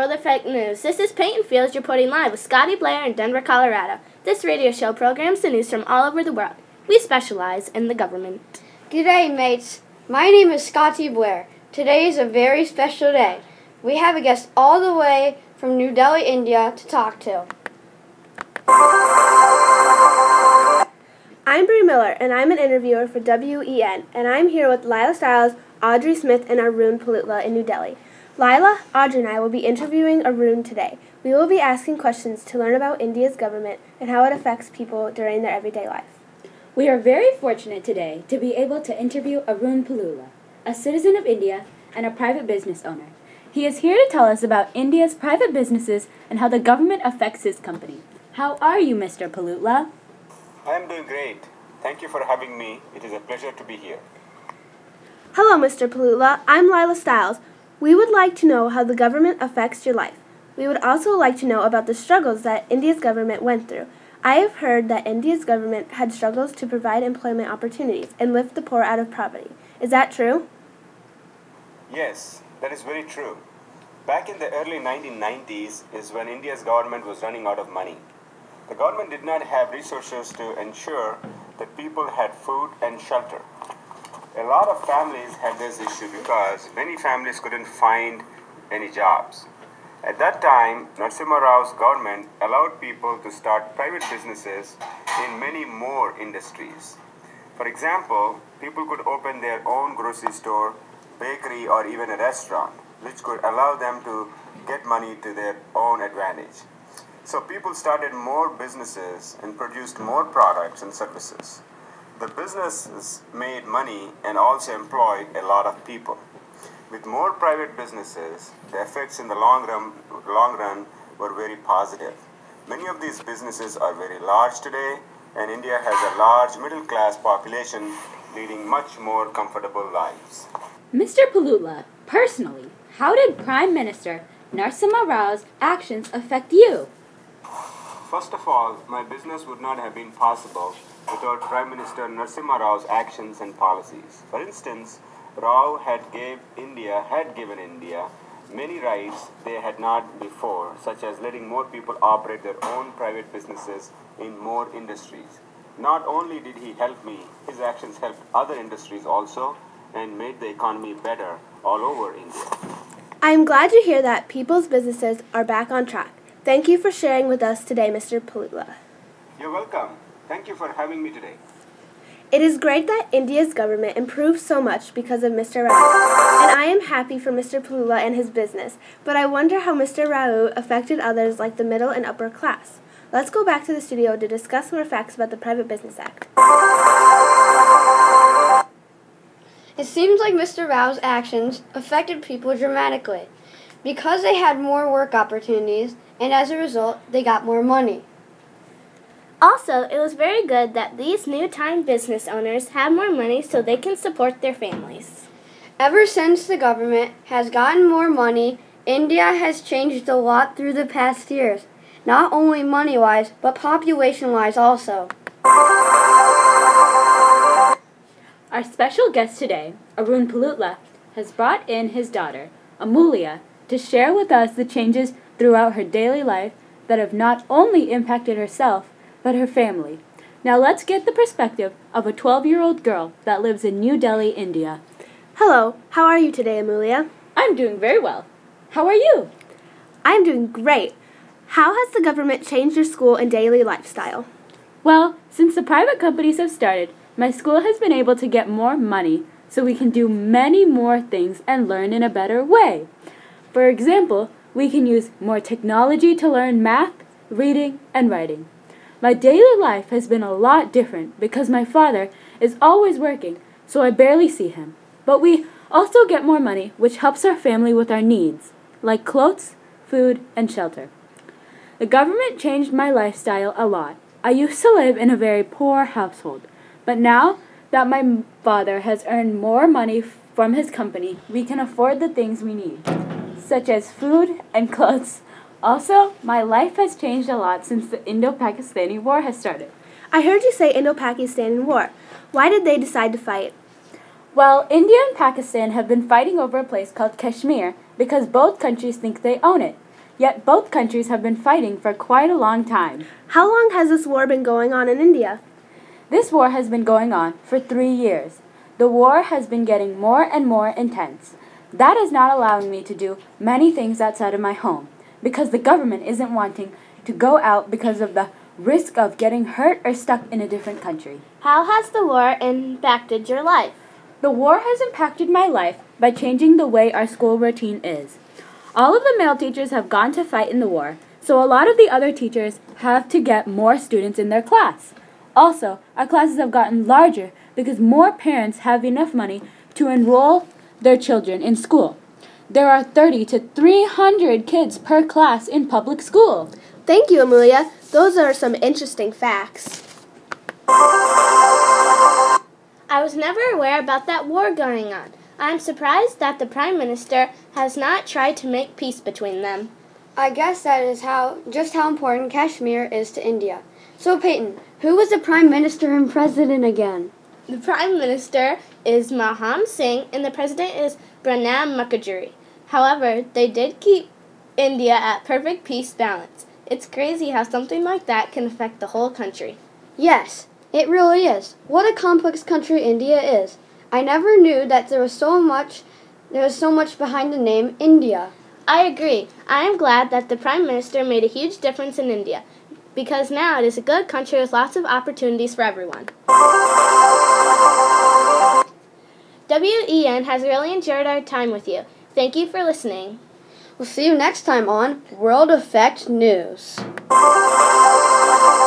world of fake news. This is Peyton Fields reporting live with Scotty Blair in Denver, Colorado. This radio show programs the news from all over the world. We specialize in the government. G'day, mates. My name is Scotty Blair. Today is a very special day. We have a guest all the way from New Delhi, India to talk to. I'm Brie Miller, and I'm an interviewer for WEN, and I'm here with Lila Stiles, Audrey Smith, and Arun Palutla in New Delhi. Lila, Audrey, and I will be interviewing Arun today. We will be asking questions to learn about India's government and how it affects people during their everyday life. We are very fortunate today to be able to interview Arun Palutla, a citizen of India and a private business owner. He is here to tell us about India's private businesses and how the government affects his company. How are you, Mr. Palutla? I am doing great. Thank you for having me. It is a pleasure to be here. Hello, Mr. Palutla. I'm Lila Stiles. We would like to know how the government affects your life. We would also like to know about the struggles that India's government went through. I have heard that India's government had struggles to provide employment opportunities and lift the poor out of poverty. Is that true? Yes, that is very true. Back in the early 1990s is when India's government was running out of money. The government did not have resources to ensure that people had food and shelter. A lot of families had this issue because many families couldn't find any jobs. At that time, Narasimha Rao's government allowed people to start private businesses in many more industries. For example, people could open their own grocery store, bakery, or even a restaurant, which could allow them to get money to their own advantage. So people started more businesses and produced more products and services. The businesses made money and also employed a lot of people. With more private businesses, the effects in the long run were very positive. Many of these businesses are very large today, and India has a large middle-class population leading much more comfortable lives. Mr. Palutla, personally, how did Prime Minister Narasimha Rao's actions affect you? First of all, my business would not have been possible without Prime Minister Narasimha Rao's actions and policies. For instance, Rao had given India many rights they had not before, such as letting more people operate their own private businesses in more industries. Not only did he help me, his actions helped other industries also and made the economy better all over India. I am glad to hear that people's businesses are back on track. Thank you for sharing with us today, Mr. Palutla. You're welcome. Thank you for having me today. It is great that India's government improved so much because of Mr. Rao, and I am happy for Mr. Palutla and his business, but I wonder how Mr. Rao affected others like the middle and upper class. Let's go back to the studio to discuss more facts about the Private Business Act. It seems like Mr. Rao's actions affected people dramatically because they had more work opportunities, and as a result, they got more money. Also, it was very good that these new-time business owners have more money so they can support their families. Ever since the government has gotten more money, India has changed a lot through the past years, not only money-wise, but population-wise also. Our special guest today, Arun Palutla, has brought in his daughter, Amulya, to share with us the changes throughout her daily life that have not only impacted herself, but her family. Now let's get the perspective of a 12-year-old girl that lives in New Delhi, India. Hello, how are you today, Amulya? I'm doing very well. How are you? I'm doing great. How has the government changed your school and daily lifestyle? Well, since the private companies have started, my school has been able to get more money so we can do many more things and learn in a better way. For example, we can use more technology to learn math, reading, and writing. My daily life has been a lot different because my father is always working, so I barely see him. But we also get more money, which helps our family with our needs, like clothes, food, and shelter. The government changed my lifestyle a lot. I used to live in a very poor household, but now that my father has earned more money from his company, we can afford the things we need, such as food and clothes. Also, my life has changed a lot since the Indo-Pakistani War has started. I heard you say Indo-Pakistani War. Why did they decide to fight? Well, India and Pakistan have been fighting over a place called Kashmir because both countries think they own it. yet both countries have been fighting for quite a long time. How long has this war been going on in India? This war has been going on for 3 years. The war has been getting more and more intense. That is not allowing me to do many things outside of my home, because the government isn't wanting to go out because of the risk of getting hurt or stuck in a different country. How has the war impacted your life? The war has impacted my life by changing the way our school routine is. All of the male teachers have gone to fight in the war, so a lot of the other teachers have to get more students in their class. Also, our classes have gotten larger because more parents have enough money to enroll their children in school. There are 30 to 300 kids per class in public school. Thank you, Amelia. Those are some interesting facts. I was never aware about that war going on. I'm surprised that the Prime Minister has not tried to make peace between them. I guess that is just how important Kashmir is to India. So, Peyton, who was the Prime Minister and President again? The Prime Minister is Manmohan Singh and the President is Pranab Mukherjee. However, they did keep India at perfect peace balance. It's crazy how something like that can affect the whole country. Yes, it really is. What a complex country India is. I never knew that there was so much behind the name India. I agree. I am glad that the Prime Minister made a huge difference in India, because now it is a good country with lots of opportunities for everyone. WEN has really enjoyed our time with you. Thank you for listening. We'll see you next time on World Effect News.